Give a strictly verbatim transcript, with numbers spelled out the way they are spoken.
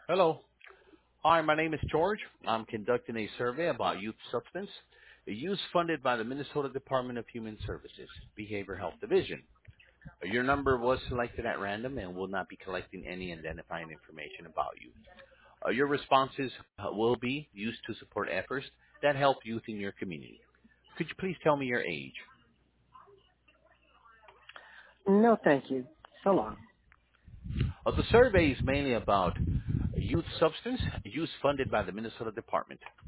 Hello. Hi, my name is George. I'm conducting a survey about youth substance use funded by the Minnesota Department of Human Services, Behavioral Health Division. Uh, Your number was selected at random and will not be collecting any identifying information about you. Uh, your responses uh, will be used to support efforts that help youth in your community. Could you please tell me your age? No, thank you. So long. Uh, the survey is mainly about youth substance use funded by the Minnesota Department.